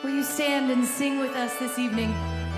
Will you stand and sing with us this evening?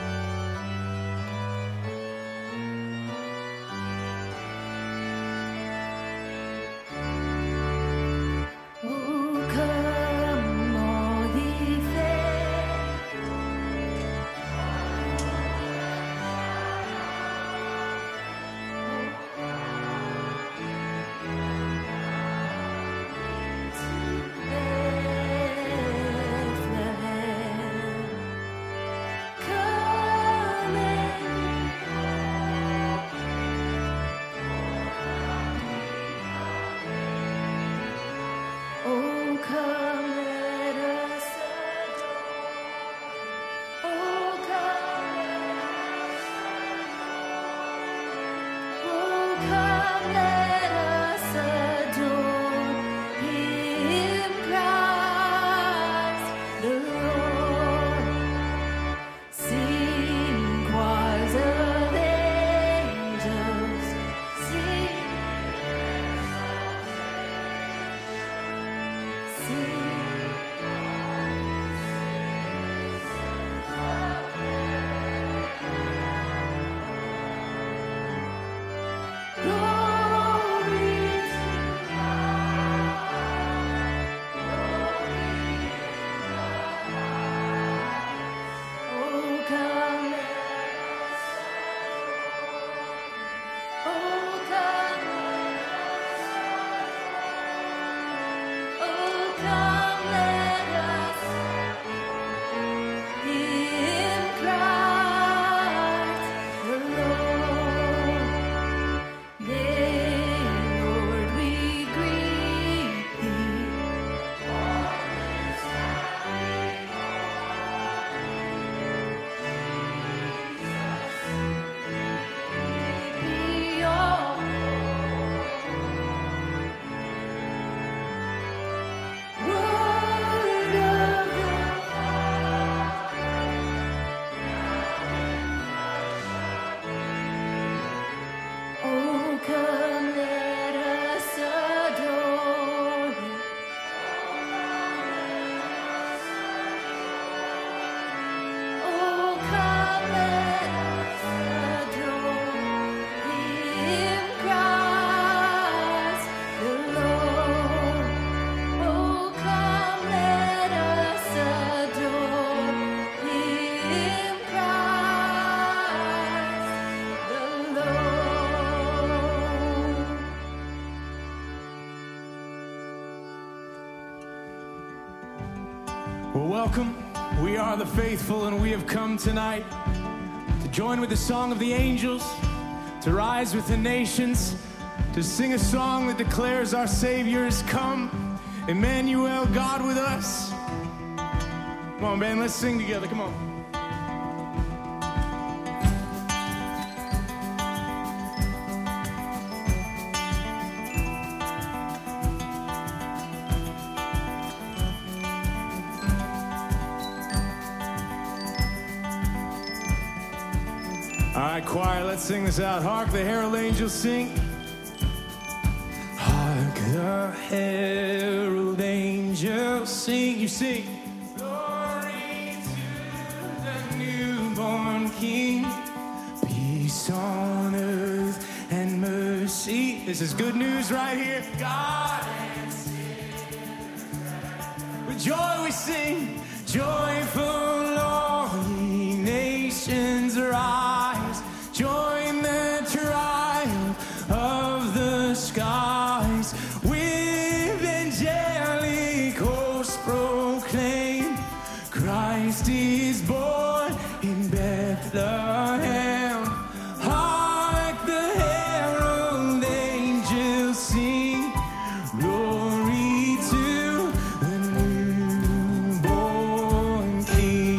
Well, welcome. We are the faithful, and we have come tonight to join with the song of the angels, to rise with the nations, to sing a song that declares our Savior has come. Emmanuel, God with us. Come on, man, let's sing together. Come on. All right, choir, let's sing this out. Hark the herald angels sing. Hark the herald angels sing. You sing. Glory to the newborn King. Peace on earth and mercy. This is good news right here. God and sin. With joy we sing. Joyful all ye nations rise. Join the triumph of the skies. With angelic hosts proclaim, Christ is born in Bethlehem. Hark the herald angels sing. Glory to the newborn King.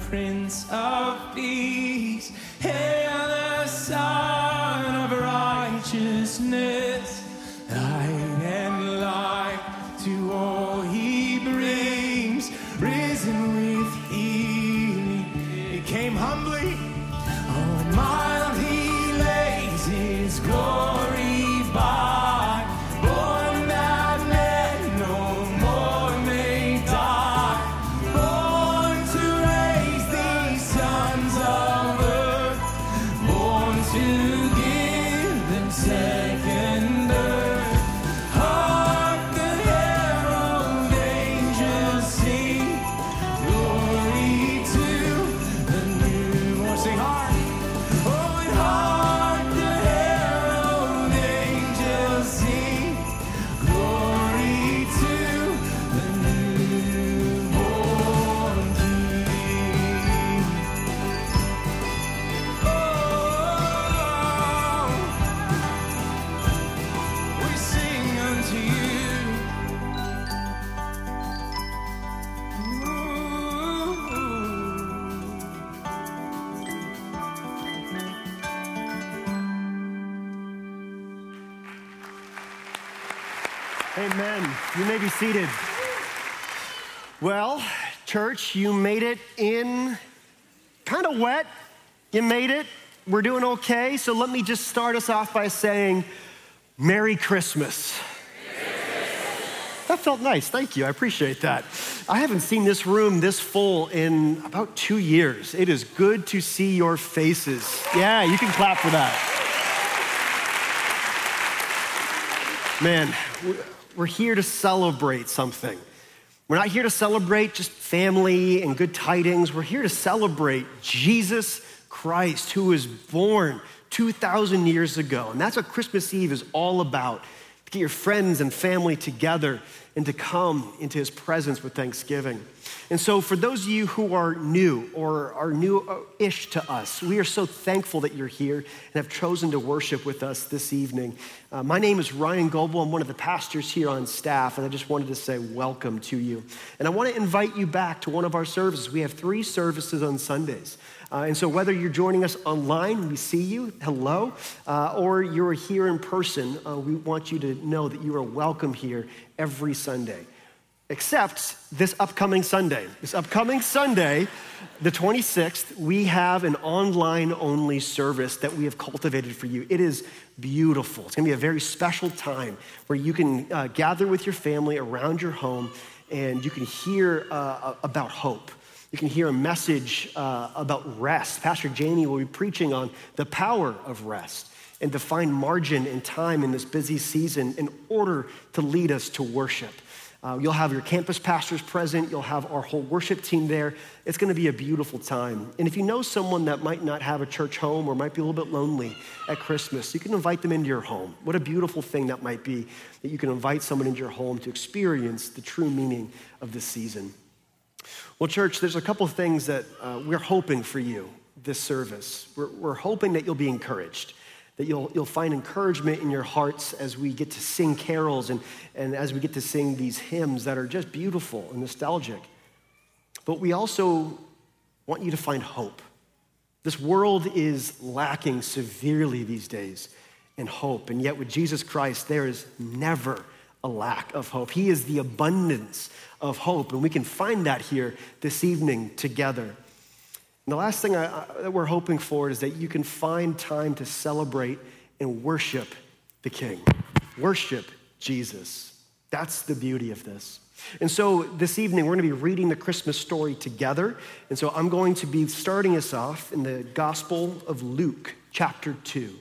Prince of Peace. Hail the Son of Righteousness, light and life to all he brings. Risen with healing, he came humbly. On mild he lays his glory by. Born that men no more may die. Born to raise these sons of earth. Born to give them second birth. Hark the herald angels sing. Glory to the newborn. Sing hard. Oh, and hark the herald angels sing. Glory to the newborn King. Oh, we sing unto you. Amen. You may be seated. Well, church, you made it in kind of wet. You made it. We're doing okay. So let me just start us off by saying, Merry Christmas. That felt nice. Thank you. I appreciate that. I haven't seen this room this full in about 2 years. It is good to see your faces. Yeah, you can clap for that. Man, we're here to celebrate something. We're not here to celebrate just family and good tidings. We're here to celebrate Jesus Christ, who was born 2,000 years ago. And that's what Christmas Eve is all about. To get your friends and family together and to come into his presence with thanksgiving. And so for those of you who are new or are new-ish to us, we are so thankful that you're here and have chosen to worship with us this evening. My name is Ryan Goebel. I'm one of the pastors here on staff, and I just wanted to say welcome to you. And I want to invite you back to one of our services. We have 3 services on Sundays. And so whether you're joining us online, we see you, hello, or you're here in person, we want you to know that you are welcome here every Sunday, except this upcoming Sunday. This upcoming Sunday, the 26th, we have an online-only service that we have cultivated for you. It is beautiful. It's gonna be a very special time where you can gather with your family around your home and you can hear about hope. You can hear a message about rest. Pastor Jamie will be preaching on the power of rest and to find margin and time in this busy season in order to lead us to worship. You'll have your campus pastors present. You'll have our whole worship team there. It's going to be a beautiful time. And if you know someone that might not have a church home or might be a little bit lonely at Christmas, you can invite them into your home. What a beautiful thing that might be, that you can invite someone into your home to experience the true meaning of this season. Well, church, there's a couple of things that we're hoping for you this service. We're hoping that you'll be encouraged, that you'll find encouragement in your hearts as we get to sing carols and as we get to sing these hymns that are just beautiful and nostalgic. But we also want you to find hope. This world is lacking severely these days in hope, and yet with Jesus Christ, there is never a lack of hope. He is the abundance of hope, and we can find that here this evening together. And the last thing that we're hoping for is that you can find time to celebrate and worship the King. Worship Jesus. That's the beauty of this. And so this evening, we're going to be reading the Christmas story together. And so I'm going to be starting us off in the Gospel of Luke, chapter 2.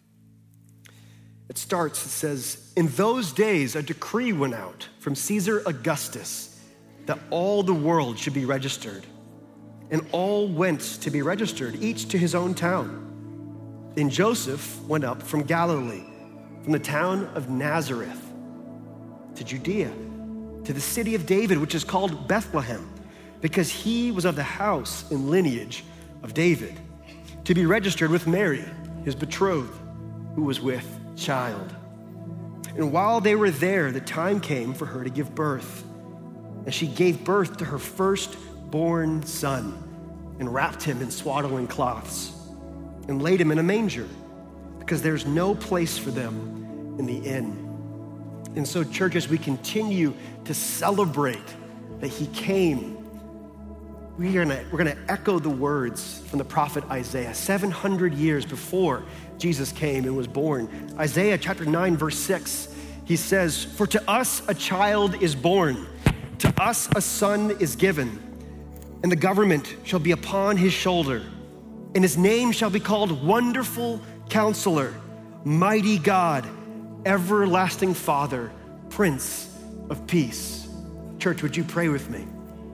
It says, "In those days, a decree went out from Caesar Augustus that all the world should be registered. And all went to be registered, each to his own town. Then Joseph went up from Galilee, from the town of Nazareth, to Judea, to the city of David, which is called Bethlehem, because he was of the house and lineage of David, to be registered with Mary, his betrothed, who was with child. And while they were there, the time came for her to give birth. And she gave birth to her firstborn son, and wrapped him in swaddling cloths and laid him in a manger because there's no place for them in the inn. And so, church, as we continue to celebrate that he came, we're gonna echo the words from the prophet Isaiah 700 years before Jesus came and was born. Isaiah chapter 9, verse 6, he says, "For to us a child is born, to us a son is given, and the government shall be upon his shoulder, and his name shall be called Wonderful Counselor, Mighty God, Everlasting Father, Prince of Peace." Church, would you pray with me?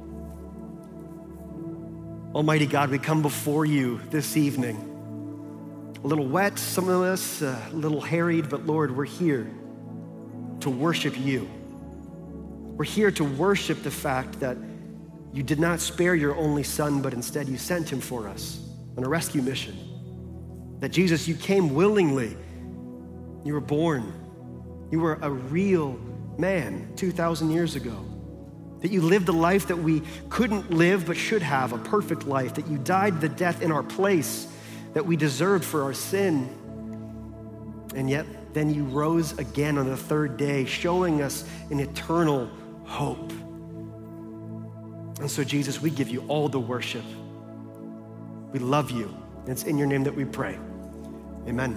Almighty God, we come before you this evening. A little wet, some of us, a little harried, but Lord, we're here to worship you. We're here to worship the fact that you did not spare your only son, but instead you sent him for us on a rescue mission. That Jesus, you came willingly. You were born. You were a real man 2,000 years ago. That you lived the life that we couldn't live but should have, a perfect life. That you died the death in our place that we deserved for our sin. And yet then you rose again on the third day, showing us an eternal hope. And so Jesus, we give you all the worship. We love you. And it's in your name that we pray. Amen.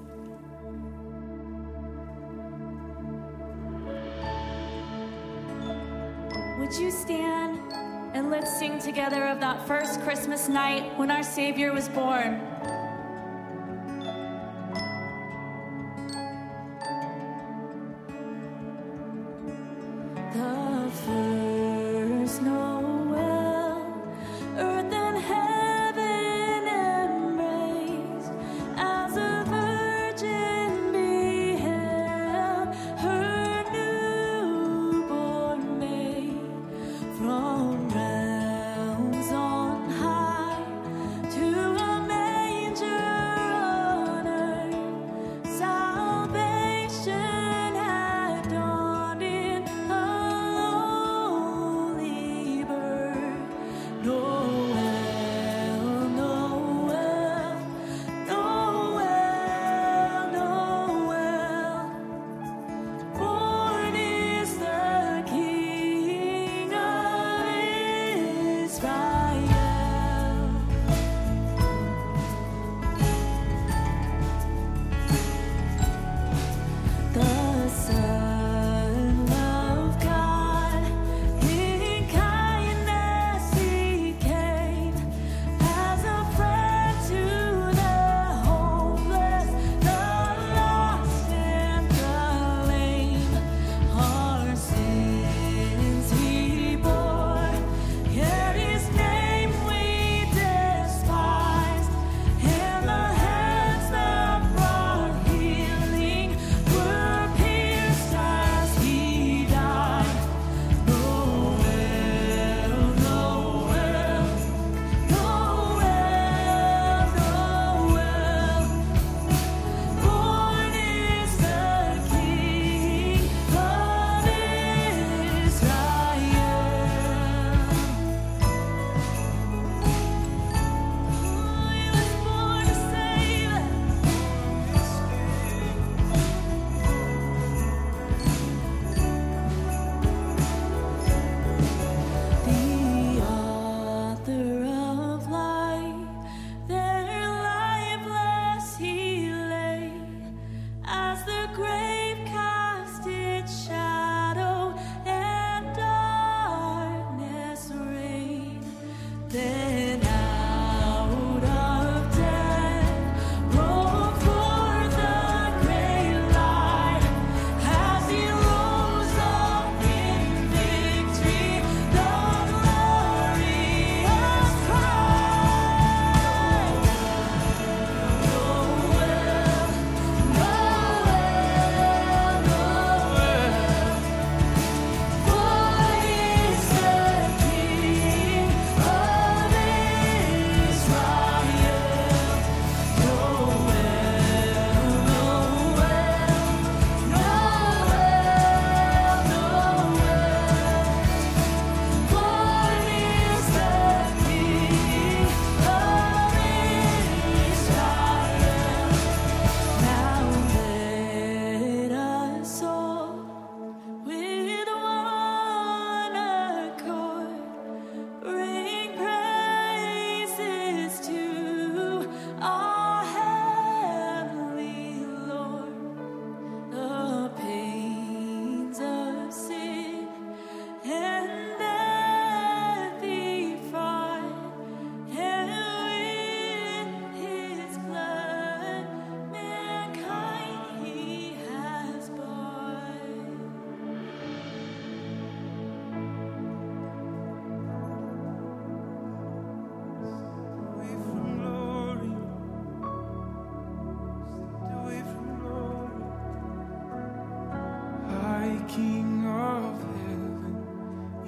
Would you stand and let's sing together of that first Christmas night when our Savior was born? The first Noel, earth and heaven embraced, as a virgin beheld her newborn babe. From realms on high to a manger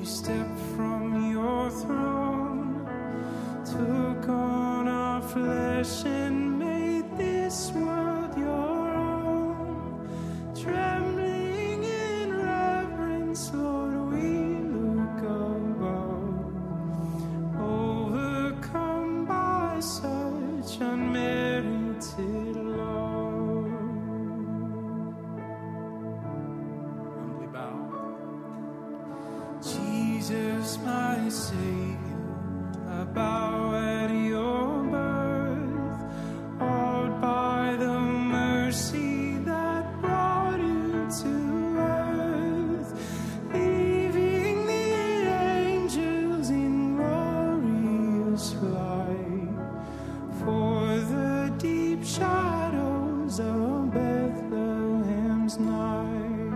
You stepped from your throne, took on our flesh and made this world your own. Trembling in reverence, Lord, we look above, overcome by such unmerited love. Humbly bow. Jesus, my Savior, I bow at your birth, awed by the mercy that brought you to earth, leaving the angels in glorious flight for the deep shadows of Bethlehem's night.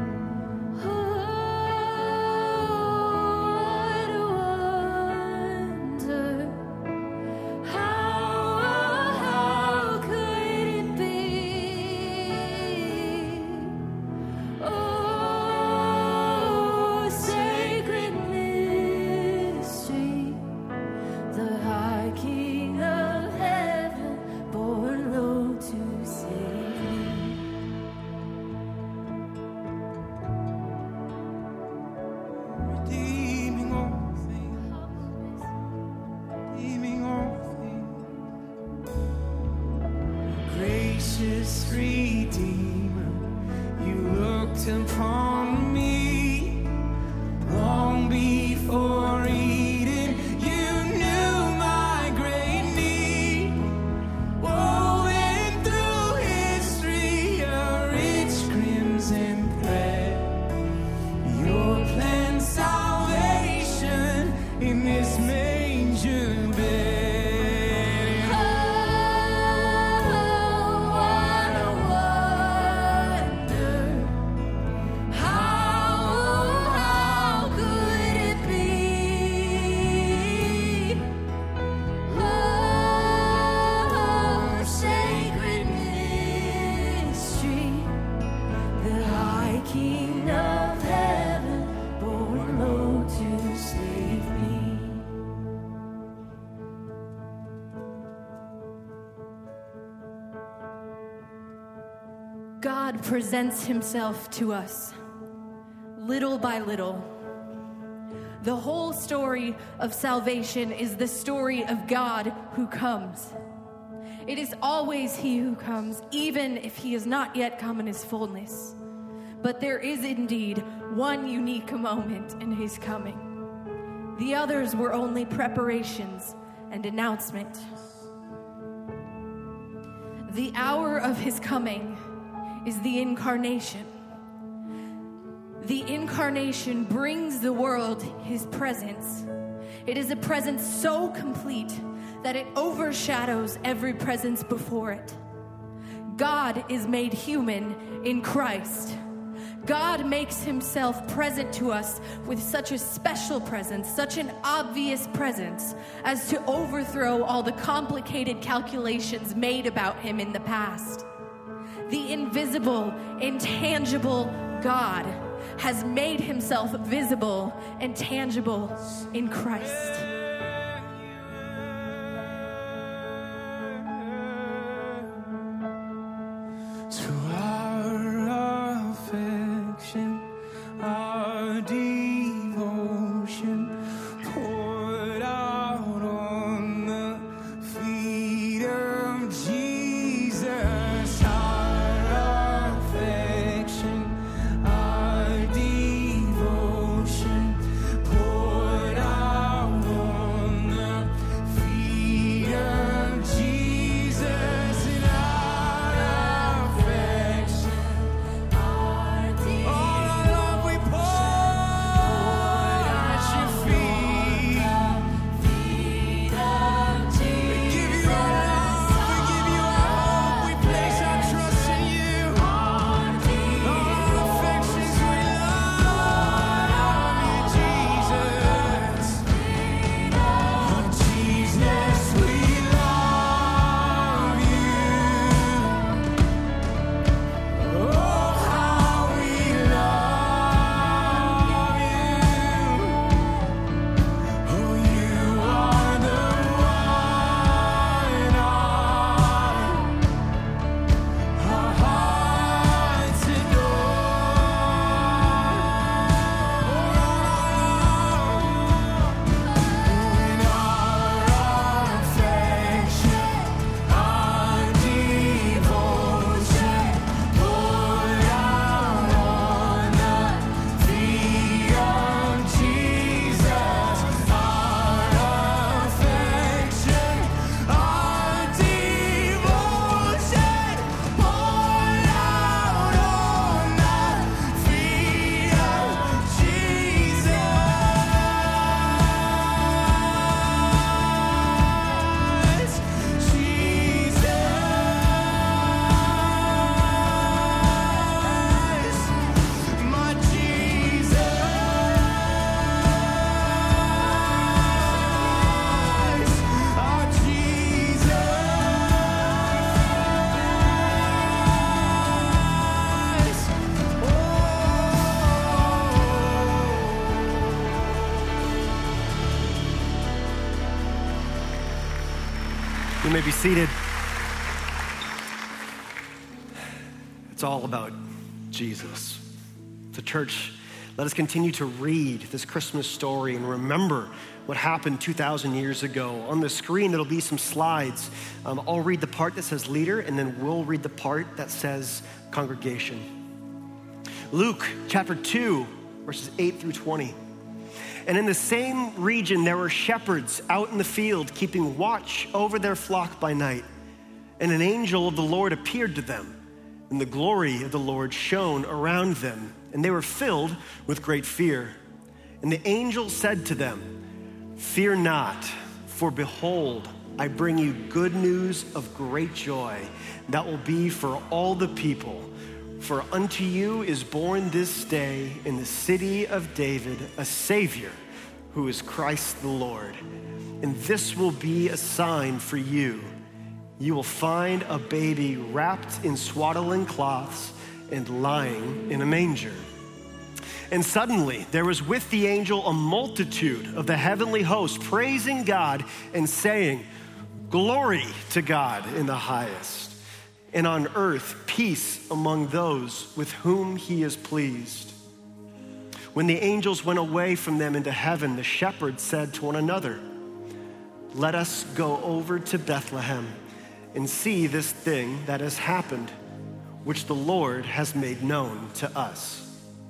Gracious Redeemer, you looked upon me long before Eden. You knew my great need, woven through history, a rich crimson thread. Your plan, salvation in this manger bed. King of heaven, born low to save me. God presents himself to us, little by little. The whole story of salvation is the story of God who comes. It is always he who comes, even if he has not yet come in his fullness. But there is indeed one unique moment in his coming. The others were only preparations and announcement. The hour of his coming is the incarnation. The incarnation brings the world his presence. It is a presence so complete that it overshadows every presence before it. God is made human in Christ. God makes himself present to us with such a special presence, such an obvious presence, as to overthrow all the complicated calculations made about him in the past. The invisible, intangible God has made himself visible and tangible in Christ. Our devotion poured out on the feet of Jesus. Our affection, our devotion poured out on You may be seated. It's all about Jesus. So church, let us continue to read this Christmas story and remember what happened 2,000 years ago. On the screen, there'll be some slides. I'll read the part that says leader, and then we'll read the part that says congregation. Luke chapter 2, verses 8 through 20. And in the same region, there were shepherds out in the field, keeping watch over their flock by night. And an angel of the Lord appeared to them, and the glory of the Lord shone around them, and they were filled with great fear. And the angel said to them, "Fear not, for behold, I bring you good news of great joy that will be for all the people. For unto you is born this day in the city of David a Savior, who is Christ the Lord. And this will be a sign for you. You will find a baby wrapped in swaddling cloths and lying in a manger." And suddenly there was with the angel a multitude of the heavenly host praising God and saying, "Glory to God in the highest, and on earth peace among those with whom he is pleased." When the angels went away from them into heaven, the shepherds said to one another, "Let us go over to Bethlehem and see this thing that has happened, which the Lord has made known to us."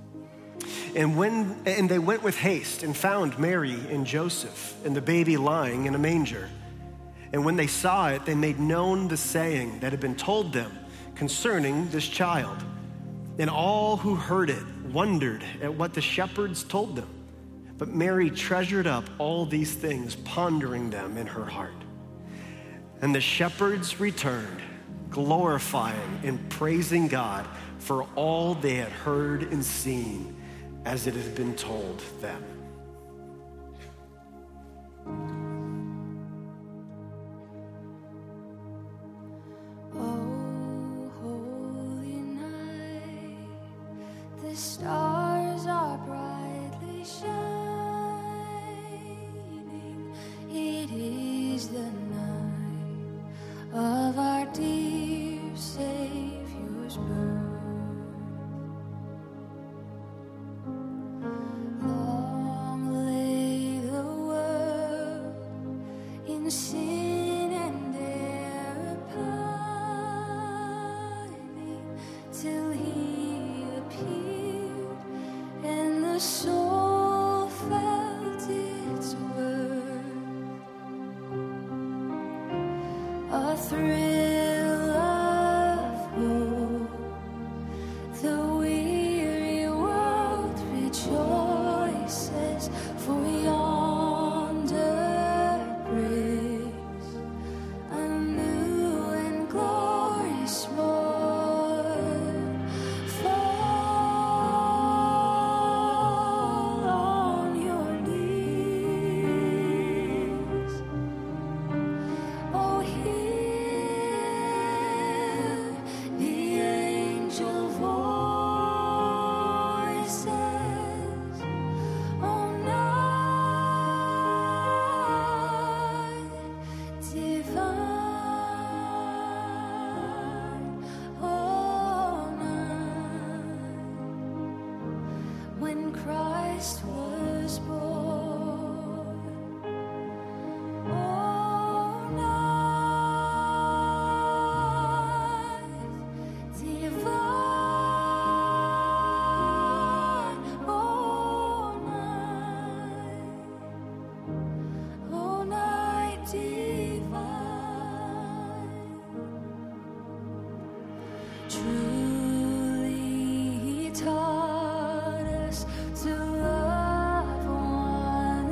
And they went with haste and found Mary and Joseph and the baby lying in a manger. And when they saw it, they made known the saying that had been told them concerning this child. And all who heard it wondered at what the shepherds told them. But Mary treasured up all these things, pondering them in her heart. And the shepherds returned, glorifying and praising God for all they had heard and seen as it had been told them. Oh, holy night, the stars are brightly shining. It is the night of our dear Savior's birth. Long lay the world in sin and error pining, till he appeared and the soul felt its worth. A thrill of hope, the weary world rejoices, for yonder breaks a new and glorious morn. Fall on your knees. Oh, hear the angel voices. Oh, night divine. Oh, night when Christ was born. Oh, night divine. Oh, night divine. Truly he taught us to love one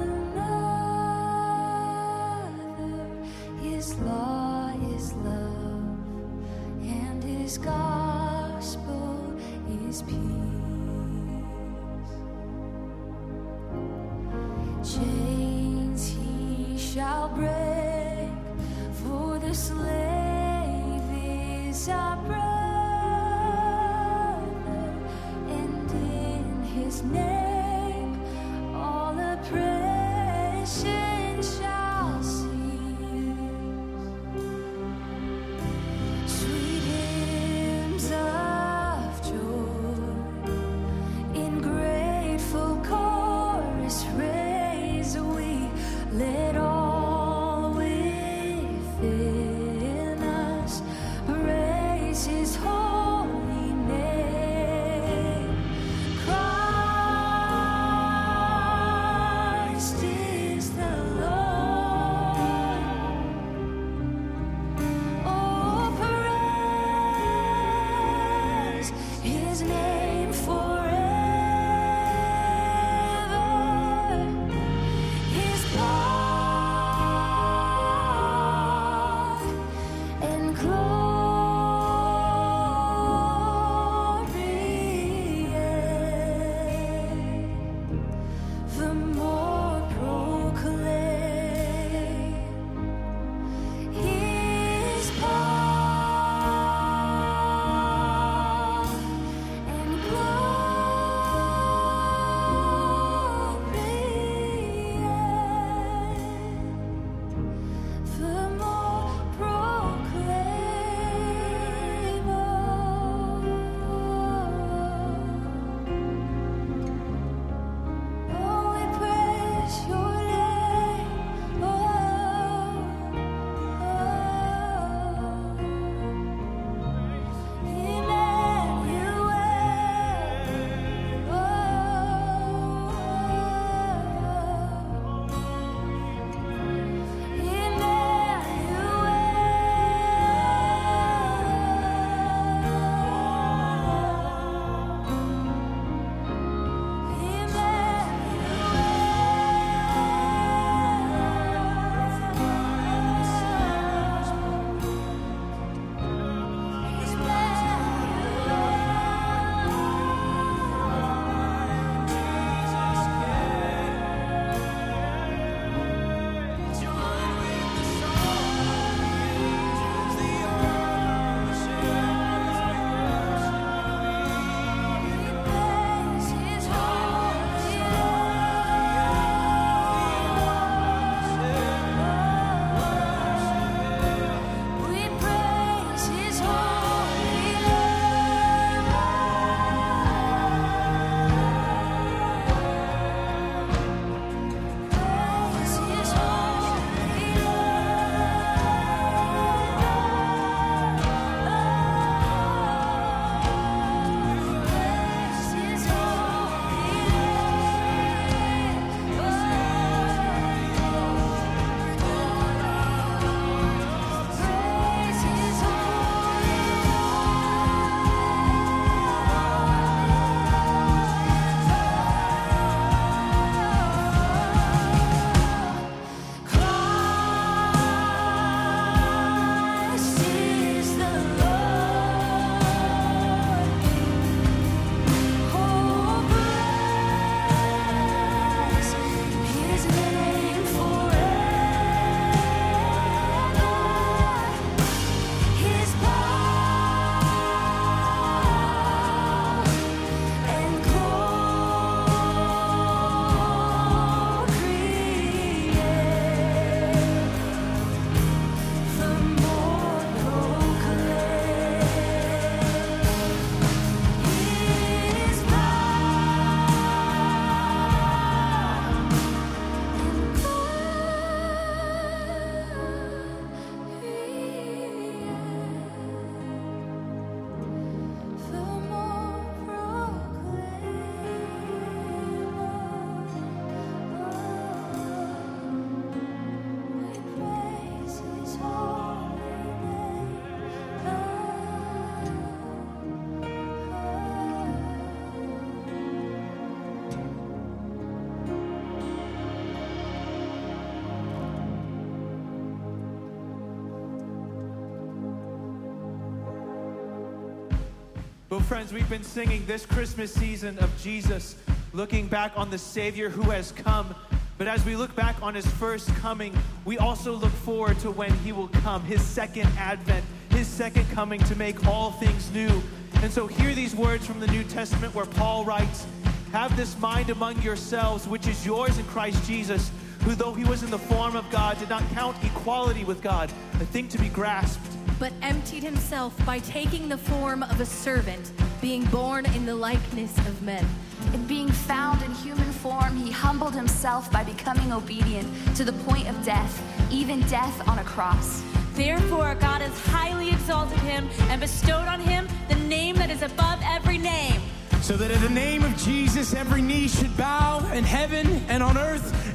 another. His law is love, and his gospel is peace. Chains he shall break, for the slave is our brother, and in his name all oppression shall cease. Christ is the Lord. Oh, praise his name forever. His power and glory, the more proclaim his power and glory, the more proclaim. Oh, we praise your name. Well, friends, we've been singing this Christmas season of Jesus, looking back on the Savior who has come. But as we look back on his first coming, we also look forward to when he will come, his second advent, his second coming to make all things new. And so hear these words from the New Testament where Paul writes, "Have this mind among yourselves, which is yours in Christ Jesus, who though he was in the form of God, did not count equality with God a thing to be grasped, but emptied himself by taking the form of a servant, being born in the likeness of men. And being found in human form, he humbled himself by becoming obedient to the point of death, even death on a cross. Therefore, God has highly exalted him and bestowed on him the name that is above every name, so that at the name of Jesus every knee should bow in heaven and on earth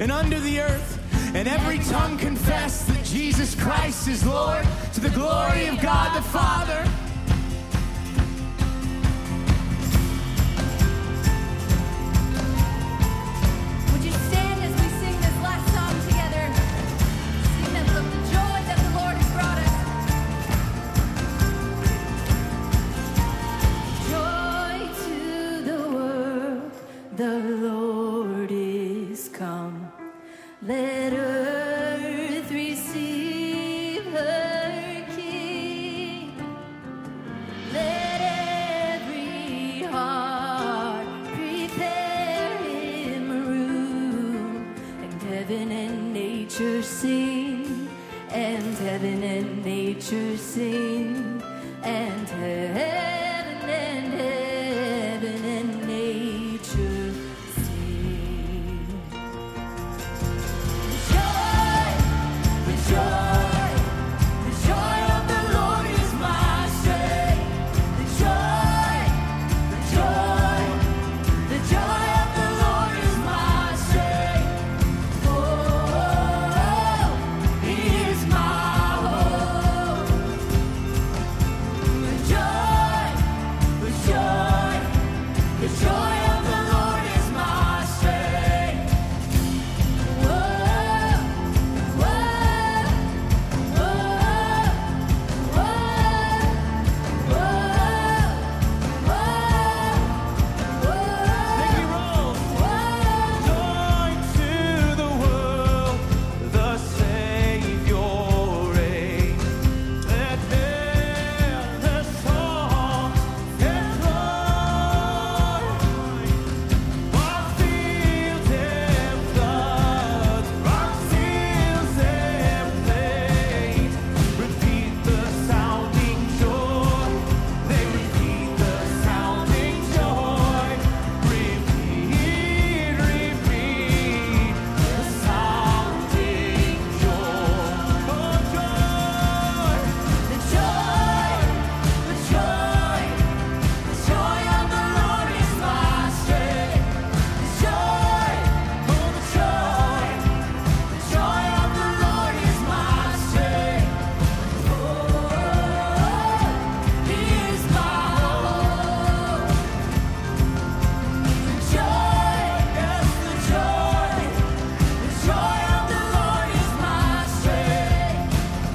and under the earth, and every tongue confess that Jesus Christ is Lord, to the glory of God the Father. Would you stand as we sing this last song together? Sing of the joy that the Lord has brought us. Joy to the world, the Lord is come. Let earth receive her King. Let every heart prepare him room. And heaven and nature sing. And heaven and nature sing. And heaven and nature sing. The joy of the Lord is my strength. The joy of the Lord is my strength. Oh, He is my hope. The joy of the Lord is my strength. Joy to the world, the Savior reigns. Let the song and Lord, what fields and floods, rocks, hills and plains, repeat the sounding joy. They repeat the sounding joy. Repeat the sounding joy. Oh, joy. The joy of the Lord is my strength. The joy of the Lord is my strength. Oh, He is my hope. The joy of the Lord is my strength.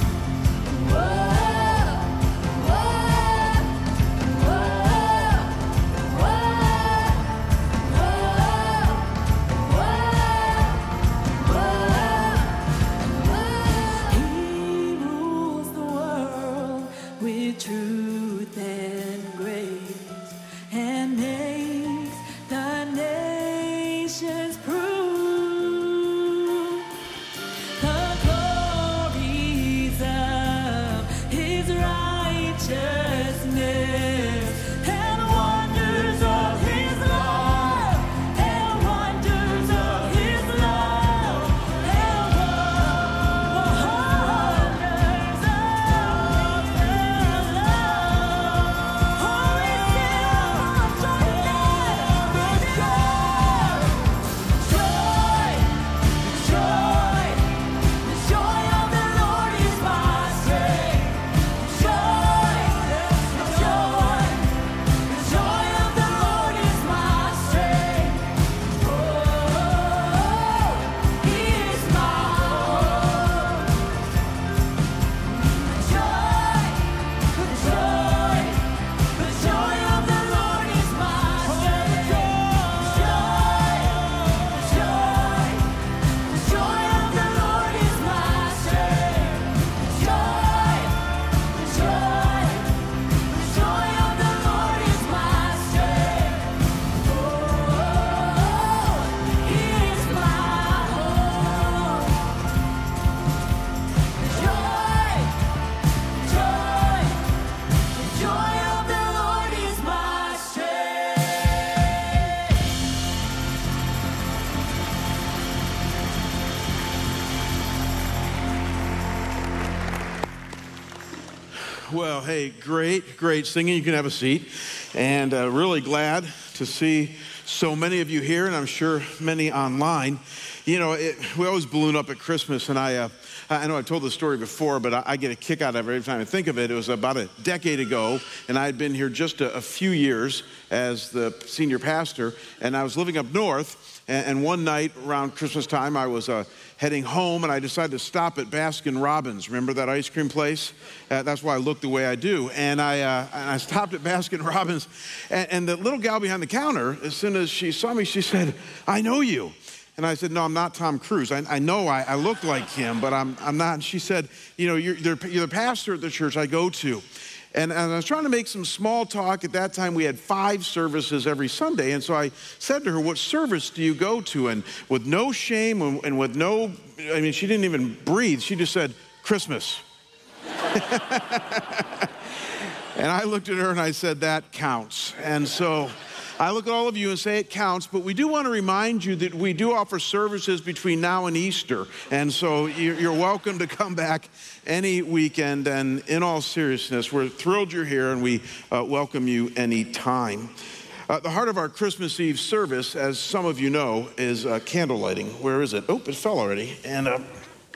He rules the world with truth and grace, and makes the nations prove the glories of His righteousness, and wonders of His love, and wonders of His love, and wonders of His love. Holy Well, hey, great singing. You can have a seat. And really glad to see so many of you here, and I'm sure many online. You know, we always balloon up at Christmas, and I know I've told the story before, but I get a kick out of it every time I think of it. It was about a decade ago, and I had been here just a few years as the senior pastor, and I was living up north, and one night around Christmas time, I was heading home, and I decided to stop at Baskin Robbins. Remember that ice cream place? That's why I look the way I do. And I stopped at Baskin Robbins, and the little gal behind the counter, as soon as she saw me, she said, "I know you." And I said, "No, I'm not Tom Cruise. I know I look like him, but I'm not." And she said, "You know, you're the pastor at the church I go to." And I was trying to make some small talk. At that time, we had 5 services every Sunday. And so I said to her, "What service do you go to?" And with no shame and with no, I mean, she didn't even breathe. She just said, "Christmas." And I looked at her and I said, "That counts." And so I look at all of you and say it counts, but we do want to remind you that we do offer services between now and Easter. And so you're welcome to come back any weekend. And in all seriousness, we're thrilled you're here, and we welcome you anytime. The heart of our Christmas Eve service, as some of you know, is candle lighting. Where is it? Oh, it fell already. And it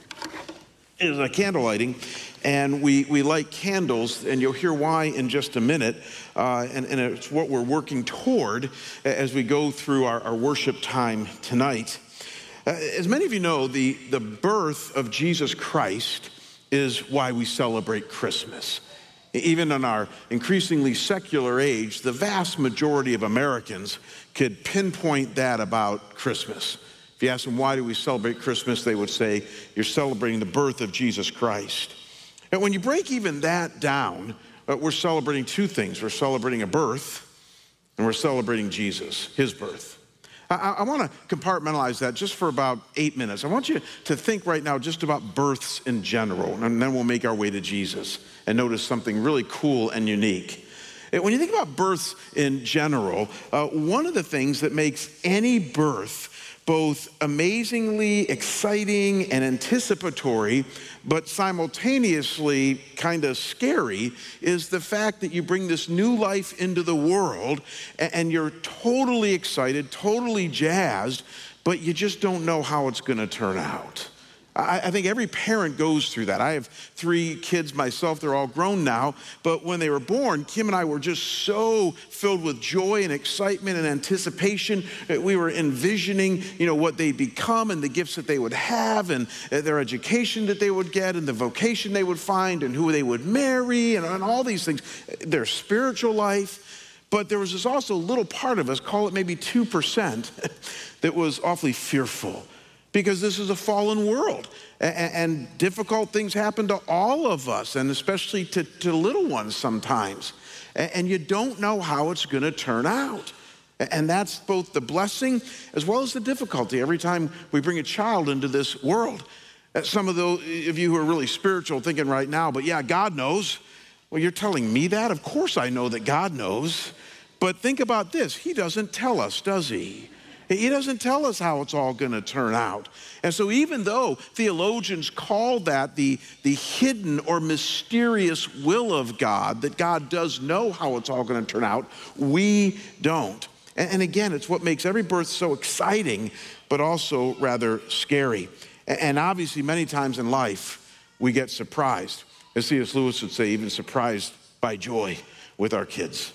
is candle lighting. And we light candles, and you'll hear why in just a minute. And it's what we're working toward as we go through our worship time tonight. As many of you know, the birth of Jesus Christ is why we celebrate Christmas. Even in our increasingly secular age, the vast majority of Americans could pinpoint that about Christmas. If you ask them, why do we celebrate Christmas, they would say, you're celebrating the birth of Jesus Christ. And when you break even that down, we're celebrating 2 things. We're celebrating a birth, and we're celebrating Jesus, his birth. I want to compartmentalize that just for about 8 minutes. I want you to think right now just about births in general, and then we'll make our way to Jesus and notice something really cool and unique. When you think about births in general, one of the things that makes any birth both amazingly exciting and anticipatory, but simultaneously kind of scary, is the fact that you bring this new life into the world and you're totally excited, totally jazzed, but you just don't know how it's going to turn out. I think every parent goes through that. I have 3 kids myself. They're all grown now. But when they were born, Kim and I were just so filled with joy and excitement and anticipation. We were envisioning, what they'd become and the gifts that they would have and their education that they would get and the vocation they would find and who they would marry and all these things, their spiritual life. But there was this also little part of us, call it maybe 2%, that was awfully fearful. Because this is a fallen world, and difficult things happen to all of us, and especially to little ones sometimes. And you don't know how it's going to turn out. And that's both the blessing as well as the difficulty every time we bring a child into this world. Some of those of you who are really spiritual thinking right now, but yeah, God knows. Well, you're telling me that? Of course I know that God knows. But think about this. He doesn't tell us, does he? He doesn't tell us how it's all going to turn out. And so even though theologians call that the hidden or mysterious will of God, that God does know how it's all going to turn out, we don't. And again, it's what makes every birth so exciting, but also rather scary. And obviously, many times in life, we get surprised. As C.S. Lewis would say, even surprised by joy with our kids.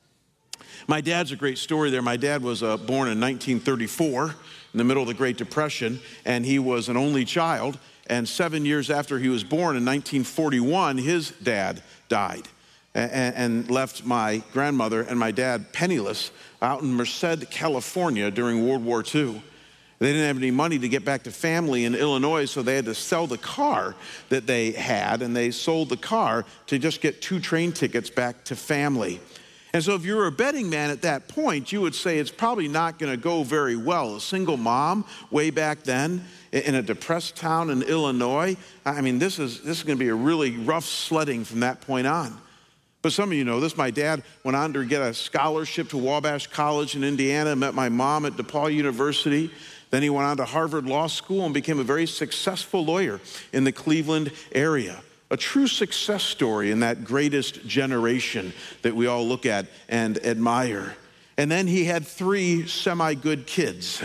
My dad's a great story there. My dad was born in 1934 in the middle of the Great Depression, and he was an only child. And 7 years after he was born in 1941, his dad died and left my grandmother and my dad penniless out in Merced, California during World War II. They didn't have any money to get back to family in Illinois, so they had to sell the car that they had, and they sold the car to just get 2 train tickets back to family. And so if you were a betting man at that point, you would say it's probably not going to go very well. A single mom way back then in a depressed town in Illinois, I mean, this is going to be a really rough sledding from that point on. But some of you know this. My dad went on to get a scholarship to Wabash College in Indiana, met my mom at DePaul University. Then he went on to Harvard Law School and became a very successful lawyer in the Cleveland area. A true success story in that greatest generation that we all look at and admire. And then he had 3 semi-good kids.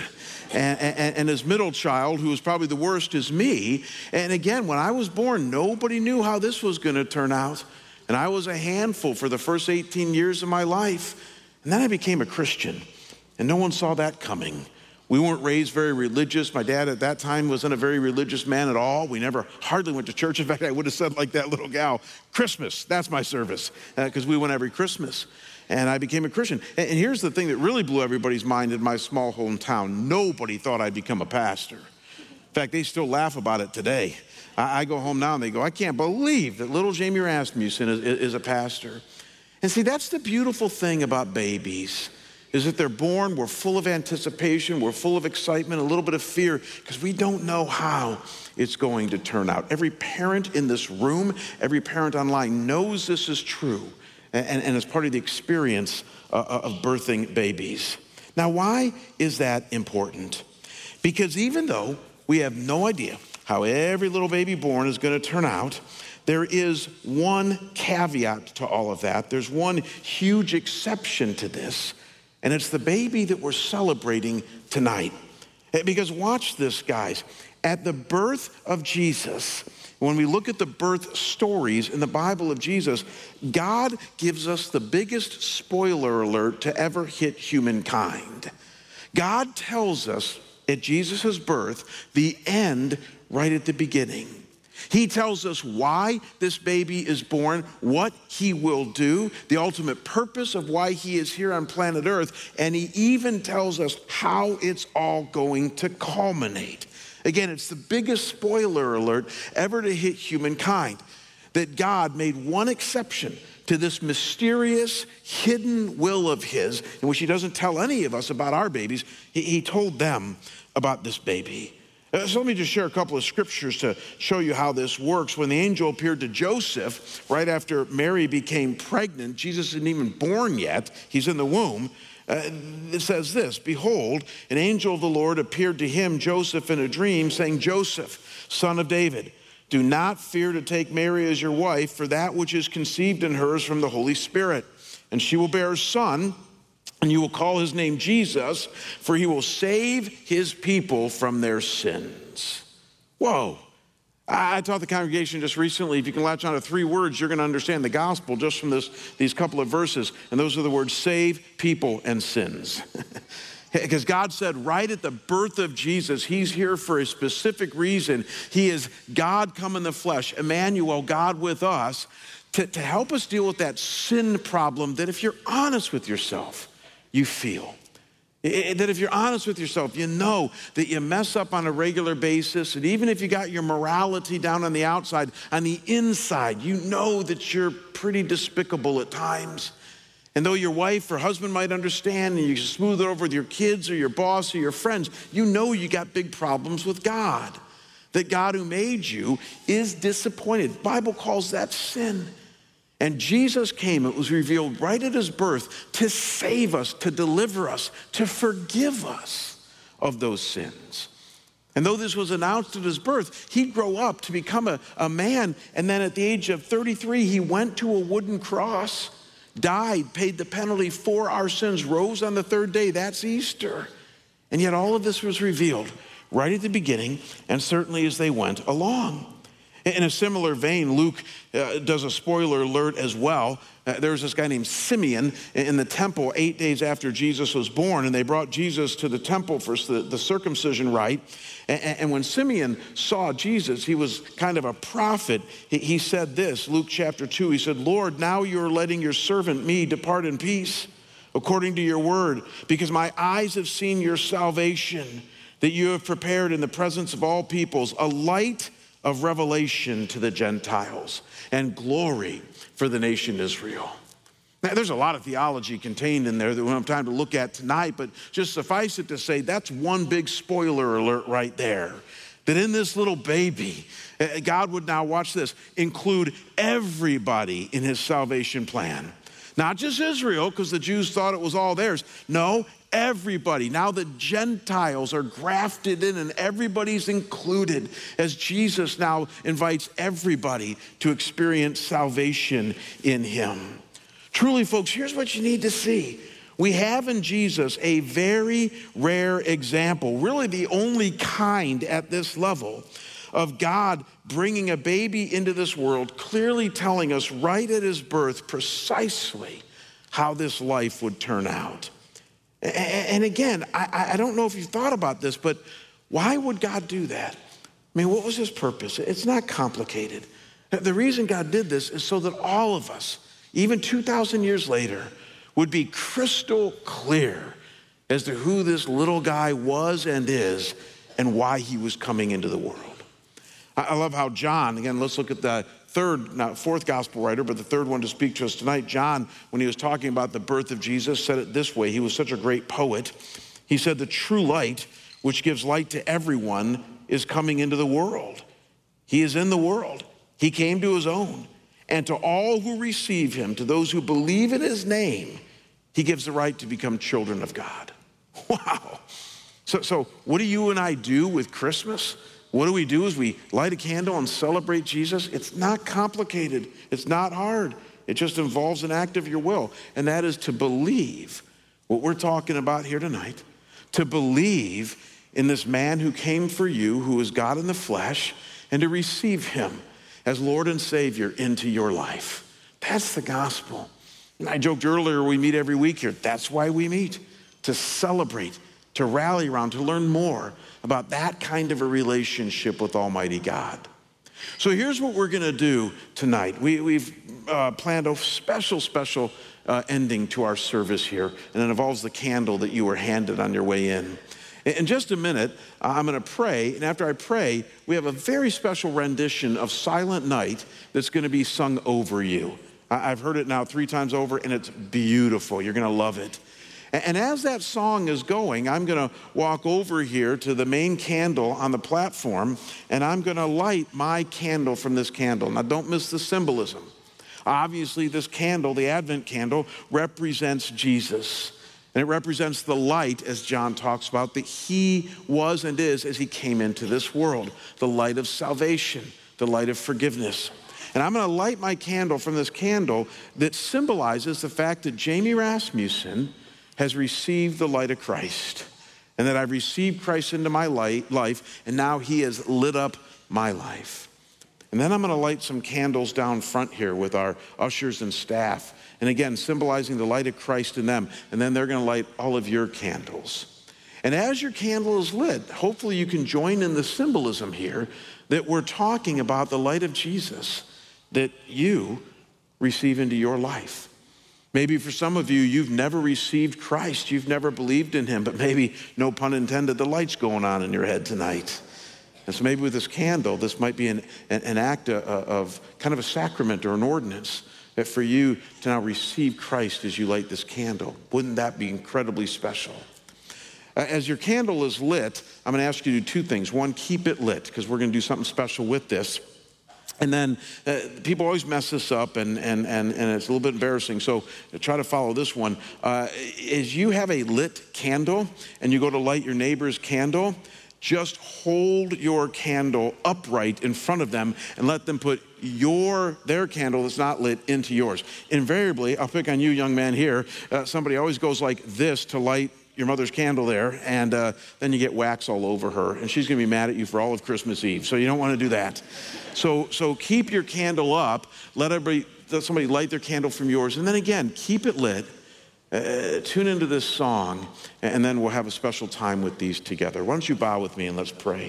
And his middle child, who was probably the worst, is me. And again, when I was born, nobody knew how this was going to turn out. And I was a handful for the first 18 years of my life. And then I became a Christian. And no one saw that coming. We weren't raised very religious. My dad at that time wasn't a very religious man at all. We never hardly went to church. In fact, I would have said like that little gal, Christmas, that's my service, because we went every Christmas. And I became a Christian. And here's the thing that really blew everybody's mind in my small hometown. Nobody thought I'd become a pastor. In fact, they still laugh about it today. I go home now and they go, I can't believe that little Jamie Rasmussen is a pastor. And see, that's the beautiful thing about babies, is that they're born, we're full of anticipation, we're full of excitement, a little bit of fear, because we don't know how it's going to turn out. Every parent in this room, every parent online knows this is true, and it's part of the experience of birthing babies. Now, why is that important? Because even though we have no idea how every little baby born is going to turn out, there is one caveat to all of that. There's one huge exception to this, and it's the baby that we're celebrating tonight. Because watch this, guys. At the birth of Jesus, when we look at the birth stories in the Bible of Jesus, God gives us the biggest spoiler alert to ever hit humankind. God tells us at Jesus' birth the end right at the beginning. He tells us why this baby is born, what he will do, the ultimate purpose of why he is here on planet Earth, and he even tells us how it's all going to culminate. Again, it's the biggest spoiler alert ever to hit humankind, that God made one exception to this mysterious, hidden will of his, in which he doesn't tell any of us about our babies. He told them about this baby. So let me just share a couple of scriptures to show you how this works. When the angel appeared to Joseph, right after Mary became pregnant, Jesus isn't even born yet, he's in the womb. It says this, behold, an angel of the Lord appeared to him, Joseph, in a dream, saying, Joseph, son of David, do not fear to take Mary as your wife, for that which is conceived in her is from the Holy Spirit. And she will bear a son, and you will call his name Jesus, for he will save his people from their sins. Whoa. I taught the congregation just recently, if you can latch on to 3 words, you're going to understand the gospel just from these couple of verses. And those are the words save, people, and sins. Because God said right at the birth of Jesus, he's here for a specific reason. He is God come in the flesh, Emmanuel, God with us, to help us deal with that sin problem that if you're honest with yourself, you feel. That if you're honest with yourself, you know that you mess up on a regular basis. And even if you got your morality down on the outside, on the inside, you know that you're pretty despicable at times. And though your wife or husband might understand and you smooth it over with your kids or your boss or your friends, you know you got big problems with God. That God who made you is disappointed. The Bible calls that sin. And Jesus came, it was revealed right at his birth, to save us, to deliver us, to forgive us of those sins. And though this was announced at his birth, he'd grow up to become a man. And then at the age of 33, he went to a wooden cross, died, paid the penalty for our sins, rose on the 3rd day. That's Easter. And yet all of this was revealed right at the beginning, and certainly as they went along. In a similar vein, Luke does a spoiler alert as well. There's this guy named Simeon in the temple 8 days after Jesus was born, and they brought Jesus to the temple for the circumcision rite. And when Simeon saw Jesus, he was kind of a prophet. He said this, Luke chapter 2, he said, Lord, now you're letting your servant me depart in peace according to your word, because my eyes have seen your salvation that you have prepared in the presence of all peoples, a light of revelation to the Gentiles and glory for the nation Israel. Now, there's a lot of theology contained in there that we don't have time to look at tonight, but just suffice it to say that's one big spoiler alert right there. That in this little baby, God would now, watch this, include everybody in his salvation plan. Not just Israel, because the Jews thought it was all theirs. No, everybody. Now the Gentiles are grafted in and everybody's included as Jesus now invites everybody to experience salvation in him. Truly, folks, here's what you need to see. We have in Jesus a very rare example, really the only kind at this level, of God bringing a baby into this world, clearly telling us right at his birth precisely how this life would turn out. And again, I don't know if you've thought about this, but why would God do that? I mean, what was his purpose? It's not complicated. The reason God did this is so that all of us, even 2,000 years later, would be crystal clear as to who this little guy was and is and why he was coming into the world. I love how John, again, let's look at the fourth gospel writer, but the third one to speak to us tonight. John, when he was talking about the birth of Jesus, said it this way. He was such a great poet. He said, the true light, which gives light to everyone, is coming into the world. He is in the world. He came to his own. And to all who receive him, to those who believe in his name, he gives the right to become children of God. Wow. So what do you and I do with Christmas? What do we do is we light a candle and celebrate Jesus. It's not complicated. It's not hard. It just involves an act of your will. And that is to believe what we're talking about here tonight, to believe in this man who came for you, who is God in the flesh, and to receive him as Lord and Savior into your life. That's the gospel. And I joked earlier, we meet every week here. That's why we meet, to celebrate, to rally around, to learn more about that kind of a relationship with Almighty God. So here's what we're going to do tonight. We've planned a special ending to our service here, and it involves the candle that you were handed on your way in. In just a minute, I'm going to pray, and after I pray, we have a very special rendition of Silent Night that's going to be sung over you. I've heard it now 3 times over, and it's beautiful. You're going to love it. And as that song is going, I'm going to walk over here to the main candle on the platform, and I'm going to light my candle from this candle. Now, don't miss the symbolism. Obviously, this candle, the Advent candle, represents Jesus. And it represents the light, as John talks about, that he was and is as he came into this world. The light of salvation, the light of forgiveness. And I'm going to light my candle from this candle that symbolizes the fact that Jamie Rasmussen has received the light of Christ, and that I've received Christ into my life, and now he has lit up my life. And then I'm going to light some candles down front here with our ushers and staff, and again, symbolizing the light of Christ in them, and then they're going to light all of your candles. And as your candle is lit, hopefully you can join in the symbolism here that we're talking about the light of Jesus that you receive into your life. Maybe for some of you, you've never received Christ. You've never believed in him, but maybe, no pun intended, the light's going on in your head tonight. And so maybe with this candle, this might be an act of kind of a sacrament or an ordinance that for you to now receive Christ as you light this candle. Wouldn't that be incredibly special? As your candle is lit, I'm going to ask you to do 2 things. One, keep it lit, because we're going to do something special with this. And then people always mess this up, and it's a little bit embarrassing, so try to follow this one. As you have a lit candle and you go to light your neighbor's candle, just hold your candle upright in front of them and let them put their candle that's not lit into yours. Invariably, I'll pick on you, young man here, somebody always goes like this to light your mother's candle there, and then you get wax all over her, and she's going to be mad at you for all of Christmas Eve, so you don't want to do that. So keep your candle up, let somebody light their candle from yours, and then again, keep it lit, tune into this song, and then we'll have a special time with these together. Why don't you bow with me and let's pray.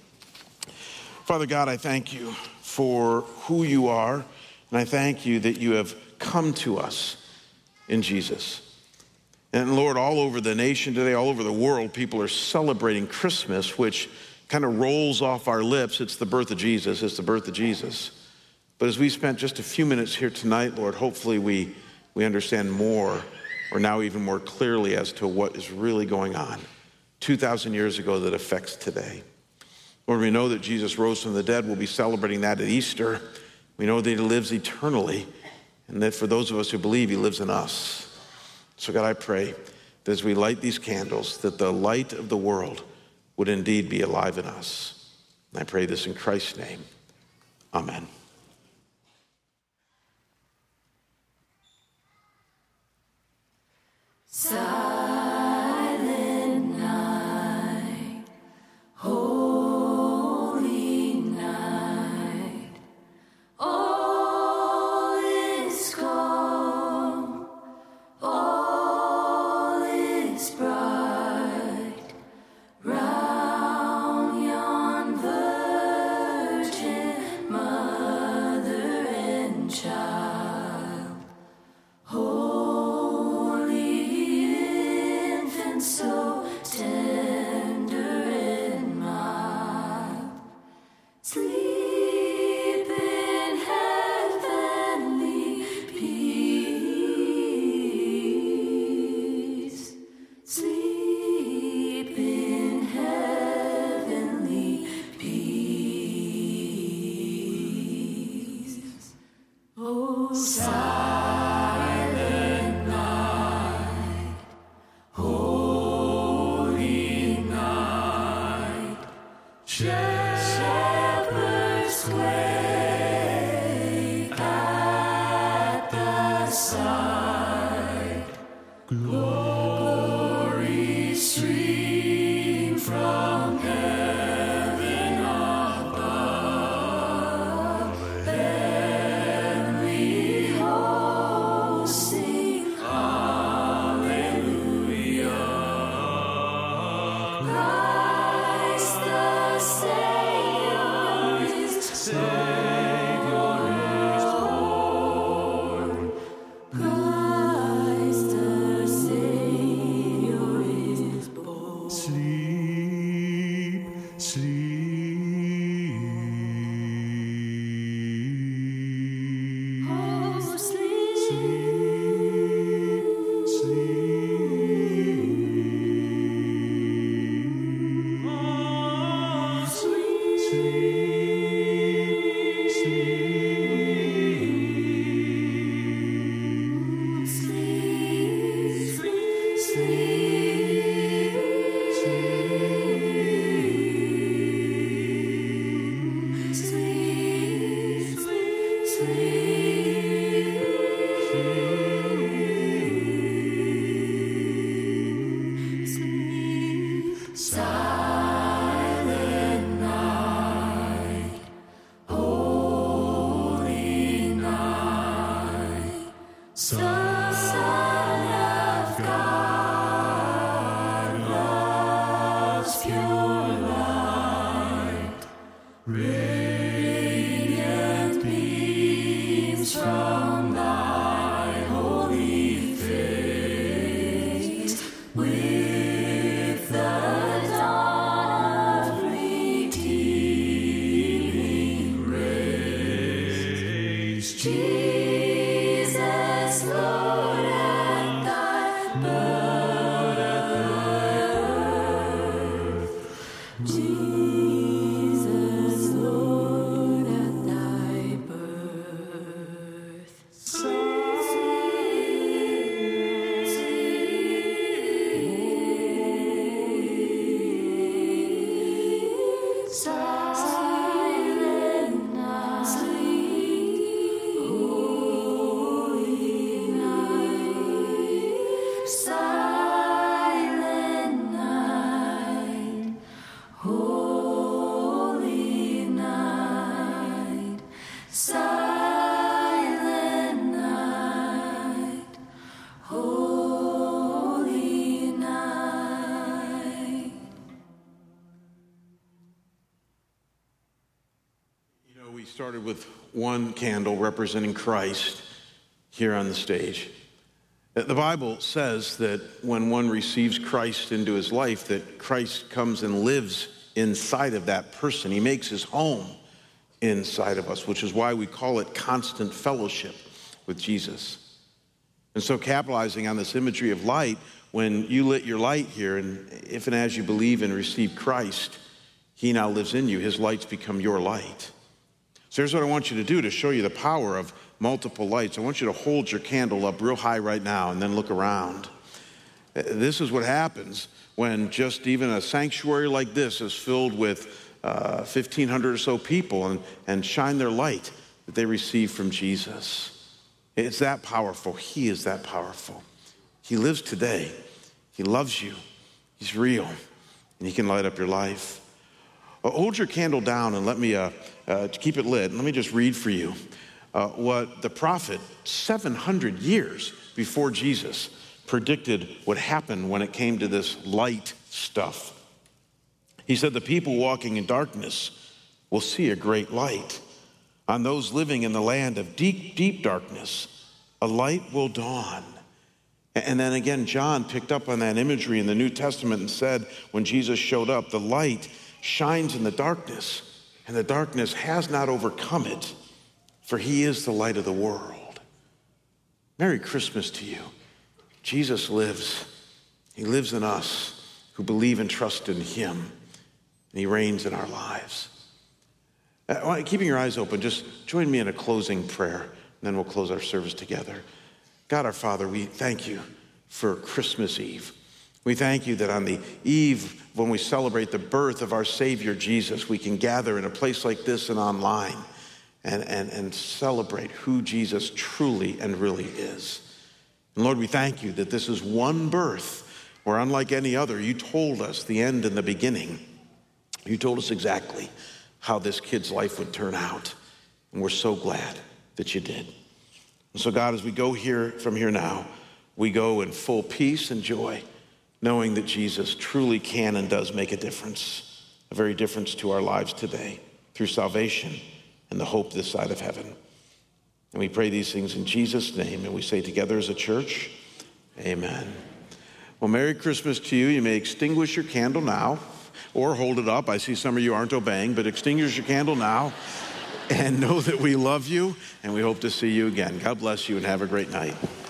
Father God, I thank you for who you are, and I thank you that you have come to us in Jesus. And Lord, all over the nation today, all over the world, people are celebrating Christmas, which kind of rolls off our lips. It's the birth of Jesus. It's the birth of Jesus. But as we spent just a few minutes here tonight, Lord, hopefully we understand more, or now even more clearly, as to what is really going on 2,000 years ago that affects today. Lord, we know that Jesus rose from the dead. We'll be celebrating that at Easter. We know that he lives eternally, and that for those of us who believe, he lives in us. So God, I pray that as we light these candles, that the light of the world would indeed be alive in us. And I pray this in Christ's name. Amen. Silent night, holy night, all is calm, all is bright, round yon virgin mother and child, holy infant, so tender and mild, sleep in heavenly peace, sleep in heavenly peace. Oh, silent night, holy night, shepherds quake at the sight, glory stream from heaven above, heavenly hosts sing hallelujah. Christ the Savior is born. Christ the Savior is born. Sleep, sleep. Oh, sleep, sleep, sleep, sleep. Silent night, holy night, Son of God, love's pure light, radiant beams from thy holy face, with the dawn of redeeming grace. Jesus, Lord, at thy birth. Jesus, Lord, at thy birth. Silent night, holy night, silent night, holy night, silent night, holy night. You know, we started with one candle representing Christ here on the stage. The Bible says that when one receives Christ into his life, that Christ comes and lives inside of that person. He makes his home inside of us, which is why we call it constant fellowship with Jesus. And so capitalizing on this imagery of light, when you lit your light here, and if and as you believe and receive Christ, he now lives in you. His lights become your light. So here's what I want you to do to show you the power of multiple lights. I want you to hold your candle up real high right now and then look around. This is what happens when just even a sanctuary like this is filled with 1,500 or so people and shine their light that they receive from Jesus. It's that powerful. He is that powerful. He lives today. He loves you. He's real, and he can light up your life. Hold your candle down and let me, to keep it lit, let me just read for you what the prophet 700 years before Jesus predicted would happen when it came to this light stuff. He said, the people walking in darkness will see a great light. On those living in the land of deep, deep darkness, a light will dawn. And then again, John picked up on that imagery in the New Testament and said, when Jesus showed up, the light shines in the darkness, and the darkness has not overcome it, for he is the light of the world. Merry Christmas to you. Jesus lives. He lives in us who believe and trust in him, and he reigns in our lives. Keeping your eyes open, just join me in a closing prayer, and then we'll close our service together. God our Father, we thank you for Christmas Eve. We thank you that on the eve when we celebrate the birth of our Savior Jesus, we can gather in a place like this and online and celebrate who Jesus truly and really is. And Lord, we thank you that this is one birth where, unlike any other, you told us the end and the beginning. You told us exactly how this kid's life would turn out. And we're so glad that you did. And so, God, as we go from here now, we go in full peace and joy, knowing that Jesus truly can and does make a difference, a very difference to our lives today through salvation and the hope this side of heaven. And we pray these things in Jesus' name, and we say together as a church, amen. Well, Merry Christmas to you. You may extinguish your candle now or hold it up. I see some of you aren't obeying, but extinguish your candle now. And know that we love you, and we hope to see you again. God bless you, and have a great night.